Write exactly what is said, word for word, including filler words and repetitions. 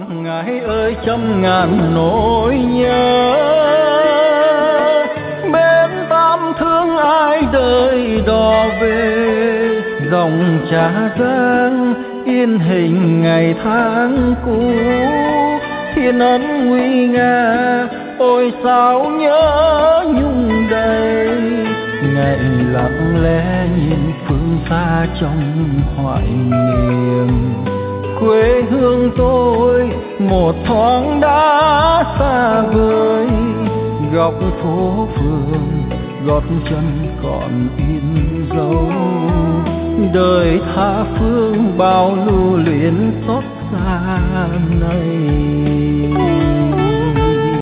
Ngài ơi trăm ngàn nỗi nhớ, bên tam thương ai đời đò về, dòng Trà Giang yên hình ngày tháng cũ. Thiên ân nguy nga ôi sao nhớ nhung đầy, ngày lặng lẽ nhìn phương xa trong hoài niệm. Quê hương tôi một thoáng đã xa vời, góc phố phường gót chân còn in dấu. Đời tha phương bao lưu luyến xót xa này.